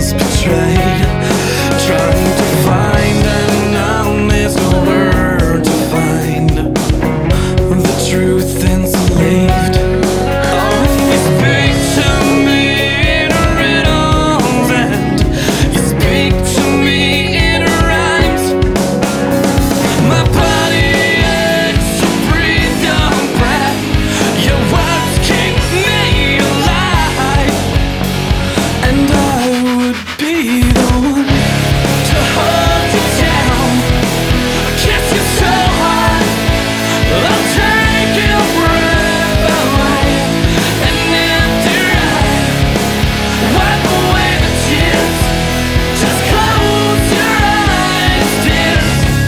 was betrayed, trying to find, and now there's no word to find. The truth enslaved. Oh, you speak to me in riddles, and you speak to me in rhymes. My body aches to breathe your breath. Your words keep me alive, and I would be the one to hold you down, kiss you so hard, I'll take your breath away, an empty ride, wipe away the tears, just close your eyes, dear.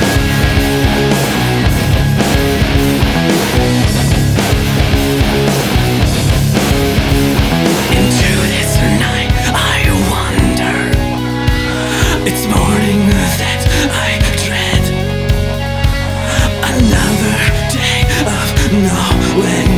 Into this night I wander, it's morning that I dread, another day of knowing